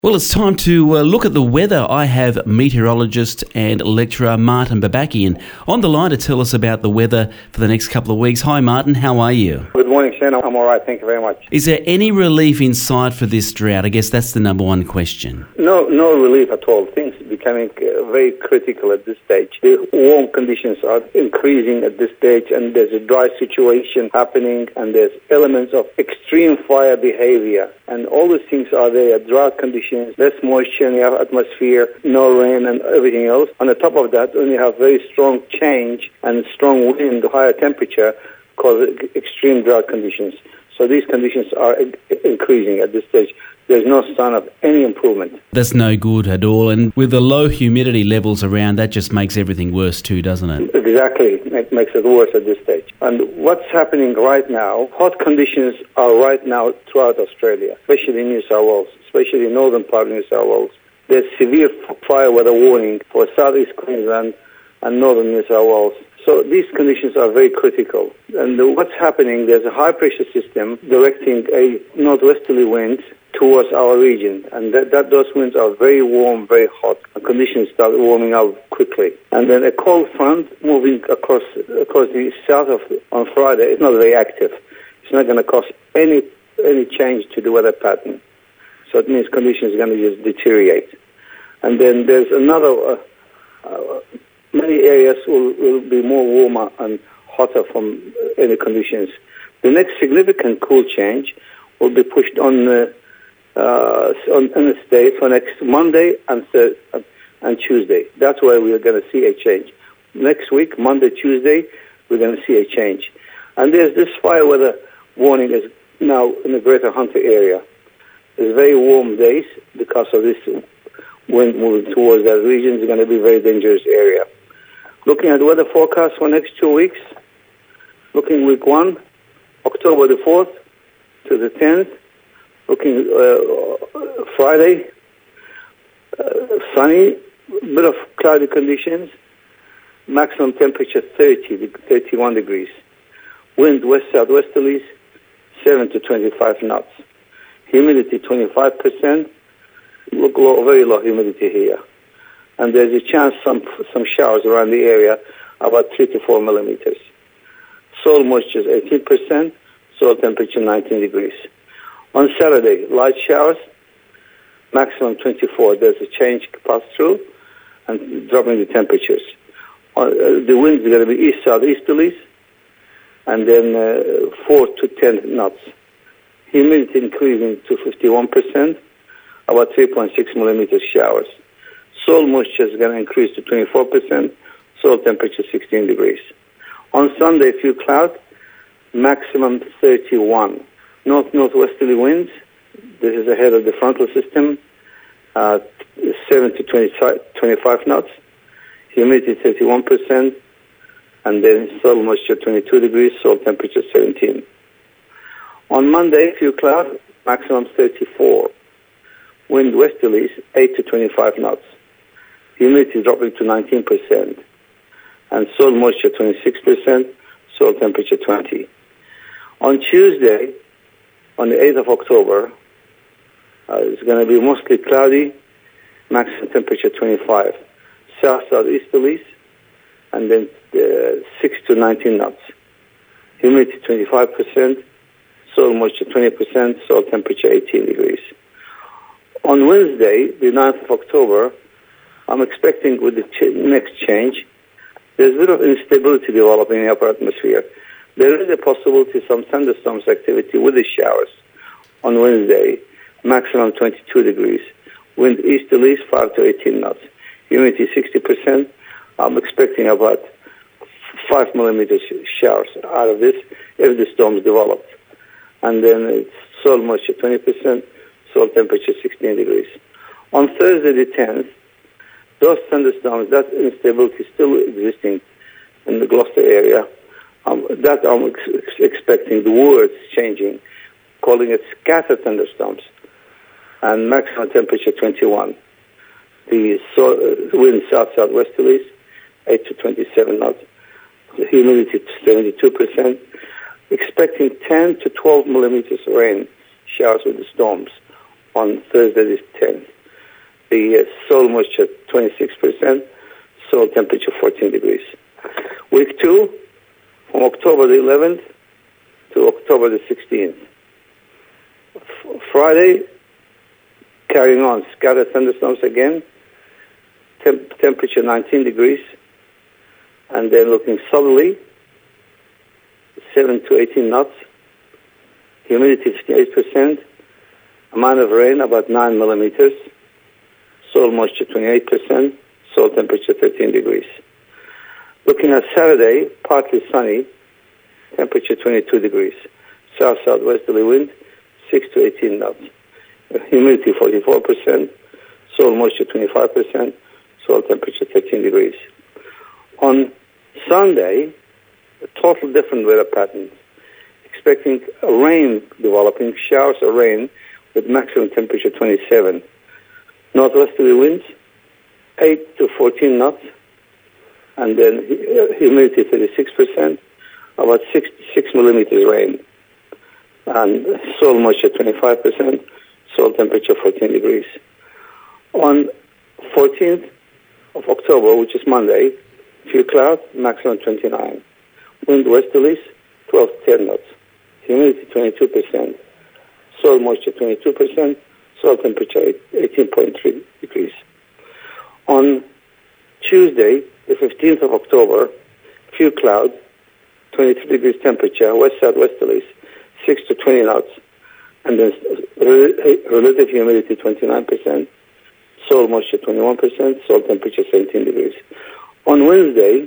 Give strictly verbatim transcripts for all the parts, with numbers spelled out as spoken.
Well, it's time to uh, look at the weather. I have meteorologist and lecturer Martin Babakian on the line to tell us about the weather for the next couple of weeks. Hi, Martin. How are you? Good morning, Shane. I'm all right. Thank you very much. Is there any relief in sight for this drought? I guess that's the number one question. No, no relief at all. Things are becoming uh, very critical at this stage. The warm conditions are increasing at this stage, and there's a dry situation happening, and there's elements of extreme fire behavior, and all these things are there. Drought conditions, less moisture in the atmosphere, no rain and everything else. On the top of that, when you have very strong change and strong wind, higher temperature, cause extreme drought conditions. So these conditions are increasing at this stage. There's no sign of any improvement. That's no good at all. And with the low humidity levels around, that just makes everything worse too, doesn't it? Exactly. It makes it worse at this stage. And what's happening right now, hot conditions are right now throughout Australia, especially in New South Wales, especially in northern part of New South Wales. There's severe fire weather warning for southeast Queensland and northern New South Wales. So these conditions are very critical. And what's happening, there's a high-pressure system directing a northwesterly wind towards our region. And that, that those winds are very warm, very hot. And conditions start warming up quickly. And then a cold front moving across across the south of on Friday is not very active. It's not going to cause any any change to the weather pattern. So it means conditions are going to just deteriorate. And then there's another... Uh, uh, Many areas will, will be more warmer and hotter from any conditions. The next significant cool change will be pushed on uh, uh, on, on the state for next Monday and th- and Tuesday. That's where we are going to see a change. Next week, Monday, Tuesday, we're going to see a change. And there's this fire weather warning is now in the Greater Hunter area. It's very warm days because of this wind moving towards that region. It's going to be a very dangerous area. Looking at the weather forecast for next two weeks, looking week one, October the fourth to the tenth, looking uh, Friday, uh, sunny, bit of cloudy conditions, maximum temperature thirty, thirty-one degrees. Wind west-southwesterlies, seven to twenty-five knots. Humidity twenty-five percent, look low, very low humidity here. And there's a chance some some showers around the area, about three to four millimeters. Soil moisture is eighteen percent, soil temperature nineteen degrees. On Saturday, light showers, maximum twenty-four. There's a change pass through and dropping the temperatures. Uh, the wind is going to be east-southeasterlies, and then uh, four to ten knots. Humidity increasing to fifty-one percent, about three point six millimeters showers. Soil moisture is going to increase to twenty-four percent, soil temperature sixteen degrees. On Sunday, a few clouds, maximum thirty-one. North-northwesterly winds, this is ahead of the frontal system, uh, seven to twenty-five knots, humidity thirty-one percent, and then soil moisture twenty-two degrees, soil temperature seventeen. On Monday, a few clouds, maximum thirty-four. Wind westerlies, eight to twenty-five knots. Humidity dropping to nineteen percent. And soil moisture twenty-six percent, soil temperature twenty. On Tuesday, on the eighth of October, uh, it's going to be mostly cloudy, maximum temperature twenty-five. South-southeasterlies, and then uh, six to nineteen knots. Humidity twenty-five percent, soil moisture twenty percent, soil temperature eighteen degrees. On Wednesday, the ninth of October, I'm expecting with the ch- next change, there's a bit of instability developing in the upper atmosphere. There is a possibility of some thunderstorms activity with the showers on Wednesday, maximum twenty-two degrees. Wind easterlies, five to eighteen knots. Humidity sixty percent. I'm expecting about five millimeters showers out of this if the storms develop. And then it's soil moisture twenty percent. Soil temperature sixteen degrees. On Thursday the tenth, those thunderstorms, that instability still existing in the Gloucester area. Um, that I'm ex- expecting the words changing, calling it scattered thunderstorms, and maximum temperature twenty-one. The so, uh, wind south-southwesterlies, eight to twenty-seven knots. The humidity seventy-two percent. Expecting ten to twelve millimeters rain showers with the storms On Thursday, the tenth. The uh, soil moisture twenty-six percent, soil temperature fourteen degrees. Week two, from October the eleventh to October the sixteenth. F- Friday, carrying on, scattered thunderstorms again, Temp- temperature nineteen degrees, and then looking southerly, seven to eighteen knots, humidity fifty-eight percent, amount of rain about nine millimeters, soil moisture twenty-eight percent, soil temperature thirteen degrees. Looking at Saturday, partly sunny, temperature twenty-two degrees, south-southwesterly wind, six to eighteen knots, humidity forty-four percent, soil moisture twenty-five percent, soil temperature thirteen degrees. On Sunday, a total different weather pattern. Expecting a rain developing, showers of rain with maximum temperature twenty-seven. Northwesterly winds, eight to fourteen knots, and then humidity thirty-six percent, about six, six millimeters rain. And soil moisture twenty-five percent, soil temperature fourteen degrees. On fourteenth of October, which is Monday, few clouds, maximum twenty-nine. Wind westerlies, twelve to ten knots. Humidity twenty-two percent. Soil moisture twenty-two percent. Soil temperature eighteen point three degrees. On Tuesday, the fifteenth of October, few clouds, twenty-three degrees temperature, west-southwesterlies, six to twenty knots. And then relative humidity twenty-nine percent. Soil moisture twenty-one percent. Soil temperature seventeen degrees. On Wednesday,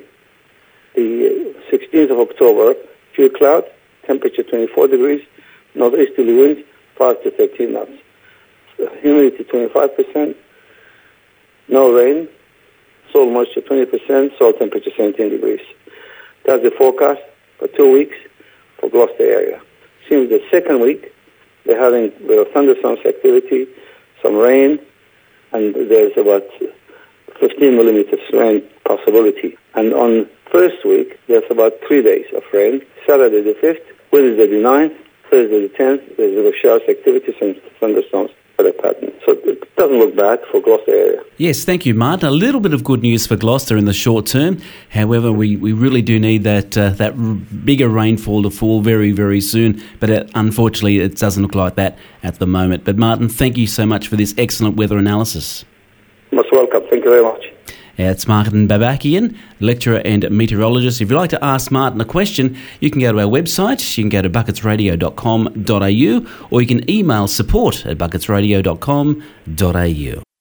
the sixteenth of October, few clouds, temperature twenty-four degrees, northeasterly winds, five to thirteen knots. Humidity twenty-five percent, no rain, soil moisture twenty percent, soil temperature seventeen degrees. That's the forecast for two weeks for Gloucester area. Since the second week, they're having the thunderstorms activity, some rain, and there's about fifteen millimeters rain possibility. And on first week, there's about three days of rain. Saturday the fifth, Wednesday the ninth, Thursday the tenth, there's a bit of showers activity, some thunderstorms for the pattern. So it doesn't look bad for Gloucester area. Yes, thank you, Martin. A little bit of good news for Gloucester in the short term. However, we, we really do need that uh, that r- bigger rainfall to fall very, very soon. But it, unfortunately, it doesn't look like that at the moment. But Martin, thank you so much for this excellent weather analysis. Most welcome. Thank you very much. It's Martin Babakian, lecturer and meteorologist. If you'd like to ask Martin a question, you can go to our website. You can go to buckets radio dot com dot a u or you can email support at buckets radio dot com dot a u.